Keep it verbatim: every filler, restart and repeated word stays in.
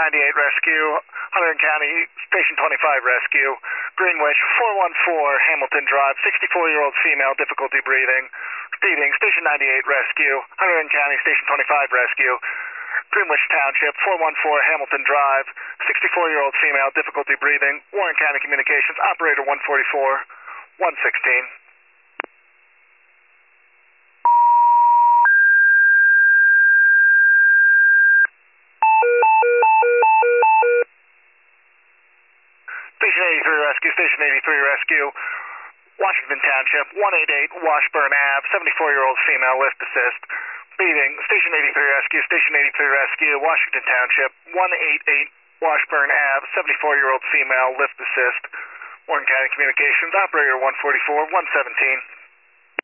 ninety-eight Rescue, Hunterdon County, Station twenty-five Rescue, Greenwich, four one four Hamilton Drive, sixty-four-year-old female, difficulty breathing. Repeating, Station ninety-eight Rescue, Hunterdon County, Station twenty-five Rescue, Greenwich Township, four one four Hamilton Drive, sixty-four-year-old female, difficulty breathing. Warren County Communications, Operator one forty-four, one sixteen. Station eighty-three Rescue, Station eighty-three Rescue, Washington Township, one eighty-eight Washburn Avenue, seventy-four-year-old female, lift assist. Beating, Station eighty-three Rescue, Station eighty-three Rescue, Washington Township, one eighty-eight Washburn Avenue, seventy-four-year-old female, lift assist. Warren County Communications, Operator one forty-four, one seventeen.